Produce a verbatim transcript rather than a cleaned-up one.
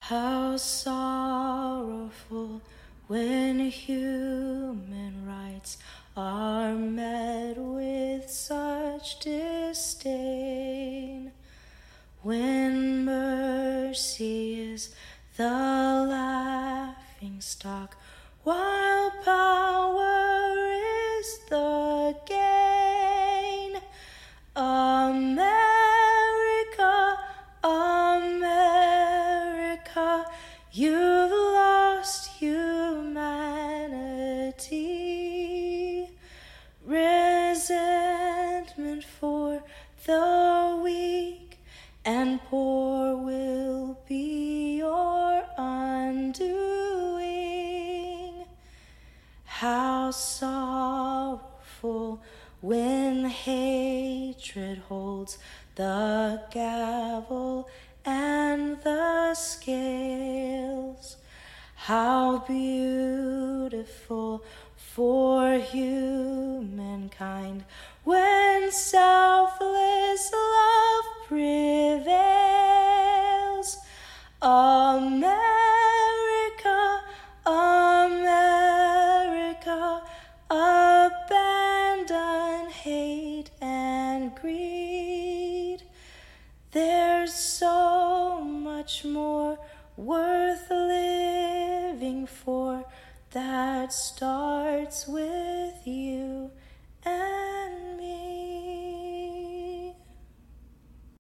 How sorrowful when human rights are met with such disdain, when mercy is the laughing stock, while power is the gain. America, America, you've lost humanity. Resentment for the weak and poor will be your undoing. How sorrowful when hatred holds the gavel and the scales. How beautiful for humankind when selfless love prevails. America, America, abandon hate and greed. There's so much more worth living for that starts with you.